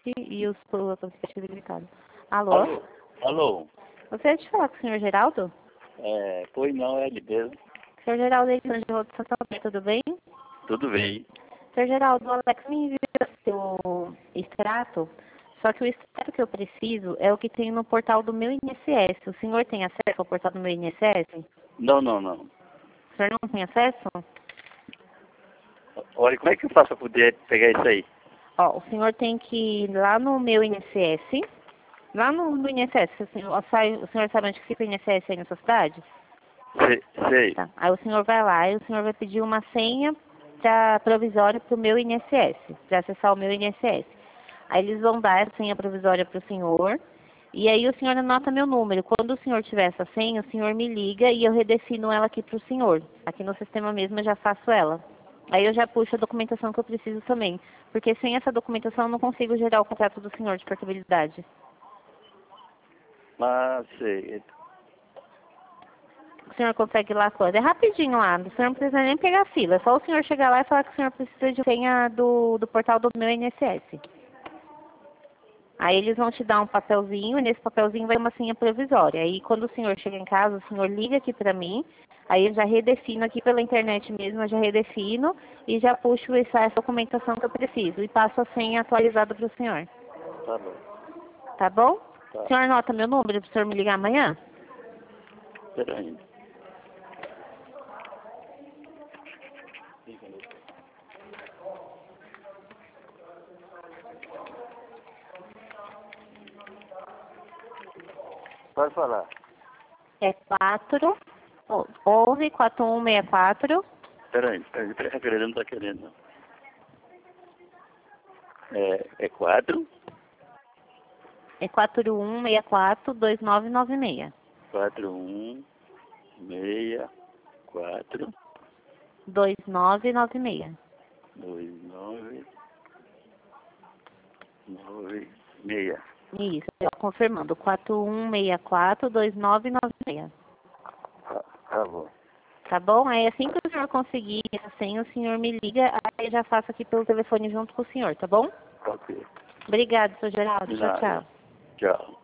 e os aplicativos limitados. Alô? Alô? Alô? Gostaria de falar com o senhor Geraldo? Pois não, é de mesmo. Senhor Geraldo, ele é de São Paulo, tudo bem? Tudo bem. Senhor Geraldo, o Alex me enviou seu extrato, só que o extrato que eu preciso é o que tem no portal do meu INSS. O senhor tem acesso ao portal do meu INSS? Não, não, não. O senhor não tem acesso? Olha, como é que eu faço para poder pegar isso aí? Ó, o senhor tem que ir lá no meu INSS, lá no INSS, o senhor sabe onde fica o INSS aí na sua cidade? Sei. Tá. Aí o senhor vai lá e o senhor vai pedir uma senha provisória para o meu INSS, para acessar o meu INSS. Aí eles vão dar essa senha provisória para o senhor, e aí o senhor anota meu número. Quando o senhor tiver essa senha, o senhor me liga e eu redefino ela aqui para o senhor. Aqui no sistema mesmo eu já faço ela. Aí eu já puxo a documentação que eu preciso também, porque sem essa documentação eu não consigo gerar o contrato do senhor de portabilidade. Mas sei. O senhor consegue ir lá quando? É rapidinho lá, o senhor não precisa nem pegar fila. É só o senhor chegar lá e falar que o senhor precisa de senha do portal do meu INSS. Aí eles vão te dar um papelzinho, e nesse papelzinho vai uma senha provisória. Aí quando o senhor chega em casa, o senhor liga aqui pra mim, aí eu já redefino aqui pela internet mesmo, eu já redefino e já puxo essa documentação que eu preciso e passo a senha atualizada pro senhor. Tá bom. Tá bom? Tá. O senhor anota meu número pro senhor me ligar amanhã? Espera aí. Pode falar. É 11-4164. Espera aí, tá querendo, não tá querendo. Não. É 4? É 4164-2996. 4164 2996. 2996. Isso, confirmando. 4164-2996. Tá bom. Tá bom? Aí assim que o senhor conseguir a senha, o senhor me liga, aí eu já faço aqui pelo telefone junto com o senhor, tá bom? Ok. Obrigada, seu Geraldo. Tchau, Nada. tchau. Tchau.